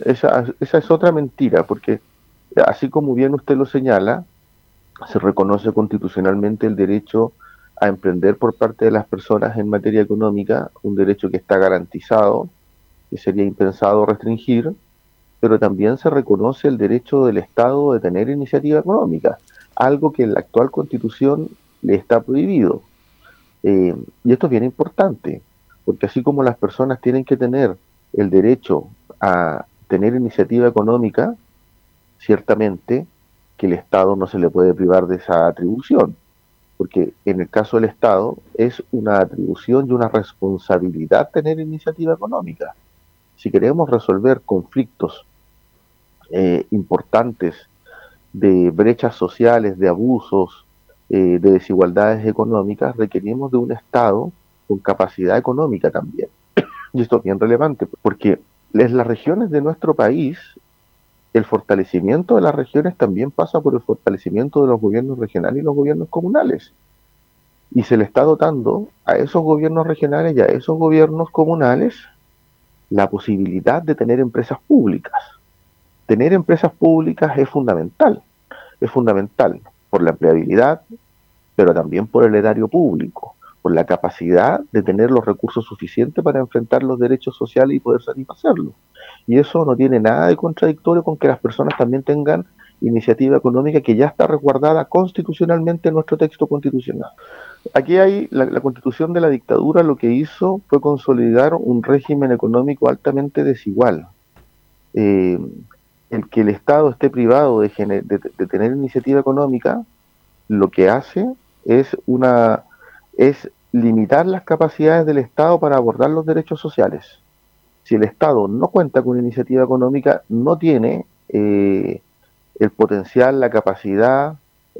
esa es otra mentira, porque así como bien usted lo señala, se reconoce constitucionalmente el derecho a emprender por parte de las personas en materia económica, un derecho que está garantizado, que sería impensado restringir, pero también se reconoce el derecho del Estado de tener iniciativa económica, algo que en la actual constitución le está prohibido. Y esto es bien importante, porque así como las personas tienen que tener el derecho a tener iniciativa económica, ciertamente que el Estado no se le puede privar de esa atribución, porque en el caso del Estado es una atribución y una responsabilidad tener iniciativa económica. Si queremos resolver conflictos importantes de brechas sociales, de abusos, de desigualdades económicas, requerimos de un Estado con capacidad económica también. Y esto es bien relevante, porque en las regiones de nuestro país, el fortalecimiento de las regiones también pasa por el fortalecimiento de los gobiernos regionales y los gobiernos comunales. Y se le está dotando a esos gobiernos regionales y a esos gobiernos comunales la posibilidad de tener empresas públicas. Tener empresas públicas es fundamental por la empleabilidad, pero también por el erario público, por la capacidad de tener los recursos suficientes para enfrentar los derechos sociales y poder satisfacerlos. Y eso no tiene nada de contradictorio con que las personas también tengan iniciativa económica que ya está resguardada constitucionalmente en nuestro texto constitucional. Aquí hay la constitución de la dictadura, lo que hizo fue consolidar un régimen económico altamente desigual. Eh, el que el Estado esté privado de tener iniciativa económica, lo que hace es es limitar las capacidades del Estado para abordar los derechos sociales. Si el Estado no cuenta con iniciativa económica, no tiene el potencial, la capacidad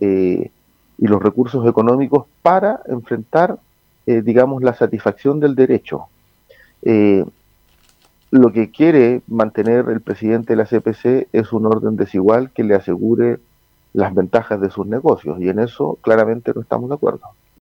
y los recursos económicos para enfrentar, digamos, la satisfacción del derecho. Eh, lo que quiere mantener el presidente de la CPC es un orden desigual que le asegure las ventajas de sus negocios, y en eso claramente no estamos de acuerdo.